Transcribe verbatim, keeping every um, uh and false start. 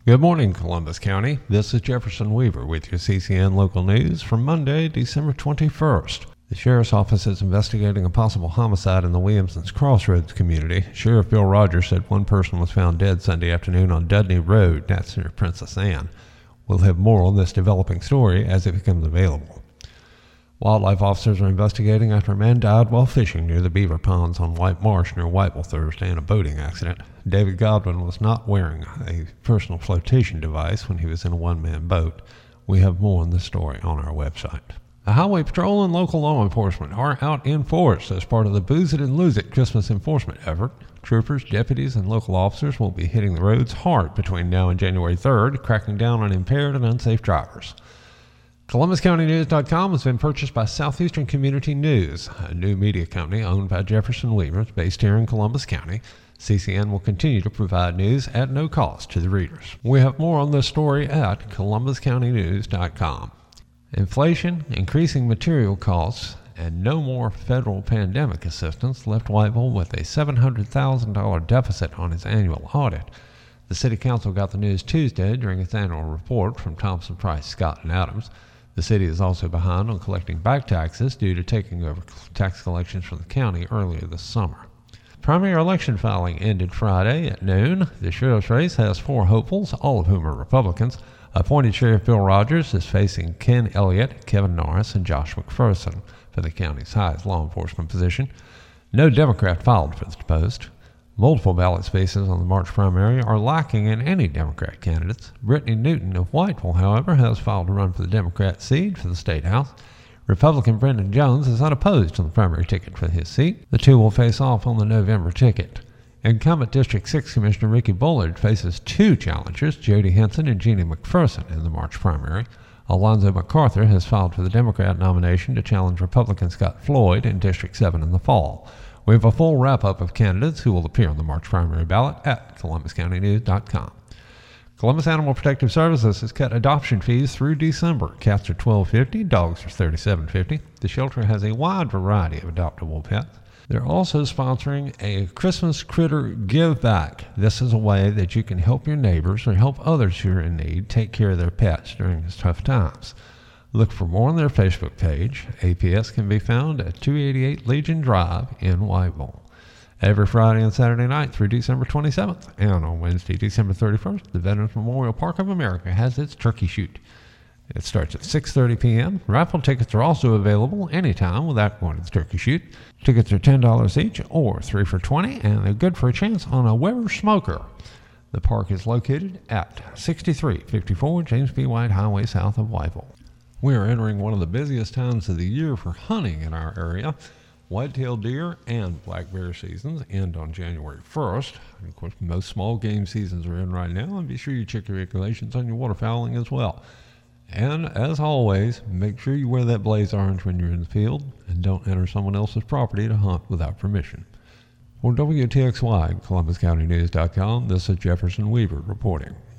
Good morning, Columbus County. This is Jefferson Weaver with your C C N Local News for Monday, December twenty-first. The Sheriff's Office is investigating a possible homicide in the Williamson's Crossroads community. Sheriff Bill Rogers said one person was found dead Sunday afternoon on Dudney Road, that's near Princess Anne. We'll have more on this developing story as it becomes available. Wildlife officers are investigating after a man died while fishing near the beaver ponds on White Marsh near Whiteville Thursday in a boating accident. David Godwin was not wearing a personal flotation device when he was in a one-man boat. We have more on this story on our website. The Highway Patrol and local law enforcement are out in force as part of the Booze It and Lose It Christmas enforcement effort. Troopers, deputies, and local officers will be hitting the roads hard between now and January third, cracking down on impaired and unsafe drivers. Columbus County News dot com has been purchased by Southeastern Community News, a new media company owned by Jefferson Weaver, based here in Columbus County. C C N will continue to provide news at no cost to the readers. We have more on this story at Columbus County News dot com. Inflation, increasing material costs, and no more federal pandemic assistance left Whiteville with a seven hundred thousand dollars deficit on its annual audit. The City Council got the news Tuesday during its annual report from Thompson, Price, Scott, and Adams. The city is also behind on collecting back taxes due to taking over tax collections from the county earlier this summer. Primary election filing ended Friday at noon. The sheriff's race has four hopefuls, all of whom are Republicans. Appointed Sheriff Bill Rogers is facing Ken Elliott, Kevin Norris, and Josh McPherson for the county's highest law enforcement position. No Democrat filed for the post. Multiple ballot spaces on the March primary are lacking in any Democrat candidates. Brittany Newton of Whiteville, however, has filed to run for the Democrat seat for the State House. Republican Brendan Jones is unopposed on the primary ticket for his seat. The two will face off on the November ticket. Incumbent District six Commissioner Ricky Bullard faces two challengers, Jody Henson and Jeannie McPherson, in the March primary. Alonzo MacArthur has filed for the Democrat nomination to challenge Republican Scott Floyd in District seven in the fall. We have a full wrap-up of candidates who will appear on the March primary ballot at Columbus County News dot com. Columbus Animal Protective Services has cut adoption fees through December. Cats are twelve dollars and fifty cents, dogs are thirty-seven dollars and fifty cents. The shelter has a wide variety of adoptable pets. They're also sponsoring a Christmas Critter Give Back. This is a way that you can help your neighbors or help others who are in need take care of their pets during these tough times. Look for more on their Facebook page. A P S can be found at two eighty-eight Legion Drive in Whiteville. Every Friday and Saturday night through December twenty-seventh, and on Wednesday, December thirty-first, the Veterans Memorial Park of America has its turkey shoot. It starts at six thirty p.m. Raffle tickets are also available anytime without going to the turkey shoot. Tickets are ten dollars each, or three for twenty dollars, and they're good for a chance on a Weber smoker. The park is located at sixty-three fifty-four James B. White Highway south of Whiteville. We are entering one of the busiest times of the year for hunting in our area. Whitetail deer and black bear seasons end on January first. And of course, most small game seasons are in right now, and be sure you check your regulations on your waterfowling as well. And as always, make sure you wear that blaze orange when you're in the field, and don't enter someone else's property to hunt without permission. For W T X Y, Columbus County News dot com, this is Jefferson Weaver reporting.